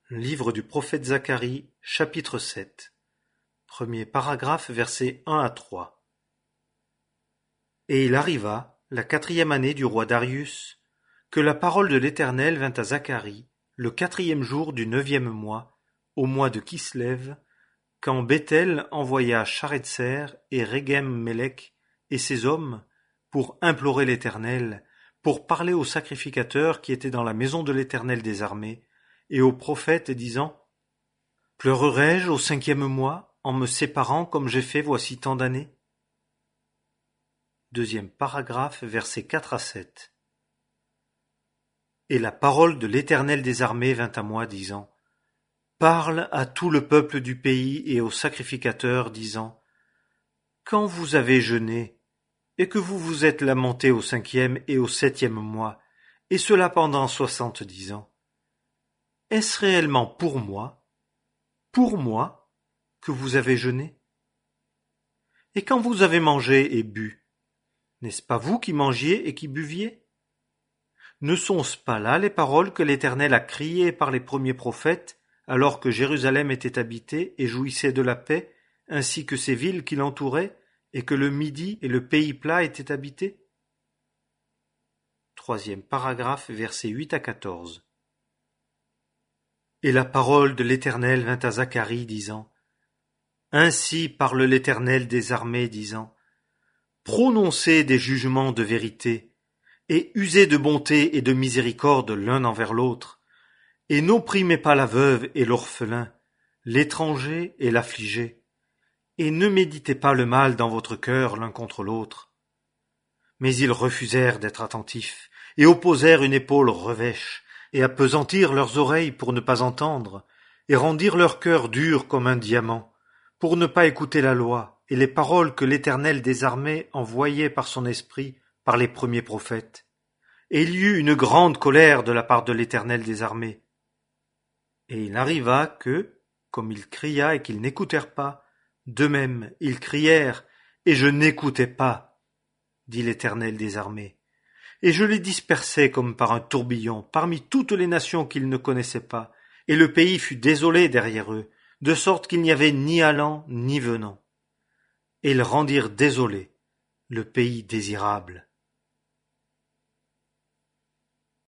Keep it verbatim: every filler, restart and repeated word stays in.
Livre du prophète Zacharie, chapitre sept. Premier paragraphe, versets un à trois. Et il arriva, la quatrième année du roi Darius, que la parole de l'Éternel vint à Zacharie, le quatrième jour du neuvième mois, au mois de Kislev, quand Béthel envoya Charetser et Régem-Mélec et ses hommes pour implorer l'Éternel, pour parler aux sacrificateurs qui étaient dans la maison de l'Éternel des armées, et aux prophètes, disant : Pleurerai-je au cinquième mois, en me séparant comme j'ai fait voici tant d'années ? Deuxième paragraphe, versets quatre à sept. Et la parole de l'Éternel des armées vint à moi, disant : Parle à tout le peuple du pays et aux sacrificateurs, disant : Quand vous avez jeûné, et que vous vous êtes lamenté au cinquième et au septième mois, et cela pendant soixante-dix ans, est-ce réellement pour moi, pour moi, que vous avez jeûné ? Et quand vous avez mangé et bu, n'est-ce pas vous qui mangiez et qui buviez ? Ne sont-ce pas là les paroles que l'Éternel a criées par les premiers prophètes, alors que Jérusalem était habitée et jouissait de la paix, ainsi que ces villes qui l'entouraient, et que le Midi et le pays plat étaient habités ? Troisième paragraphe, versets huit à quatorze. Et la parole de l'Éternel vint à Zacharie, disant : Ainsi parle l'Éternel des armées, disant : Prononcez des jugements de vérité, et usez de bonté et de miséricorde l'un envers l'autre, et n'opprimez pas la veuve et l'orphelin, l'étranger et l'affligé, et ne méditez pas le mal dans votre cœur l'un contre l'autre. Mais ils refusèrent d'être attentifs, et opposèrent une épaule revêche, et appesantirent leurs oreilles pour ne pas entendre, et rendirent leur cœur dur comme un diamant, pour ne pas écouter la loi et les paroles que l'Éternel des armées envoyait par son esprit par les premiers prophètes. Et il y eut une grande colère de la part de l'Éternel des armées. Et il arriva que, comme il cria et qu'ils n'écoutèrent pas, d'eux-mêmes ils crièrent, et je n'écoutais pas, dit l'Éternel des armées. Et je les dispersai comme par un tourbillon parmi toutes les nations qu'ils ne connaissaient pas, et le pays fut désolé derrière eux, de sorte qu'il n'y avait ni allant ni venant. Et ils rendirent désolé le pays désirable.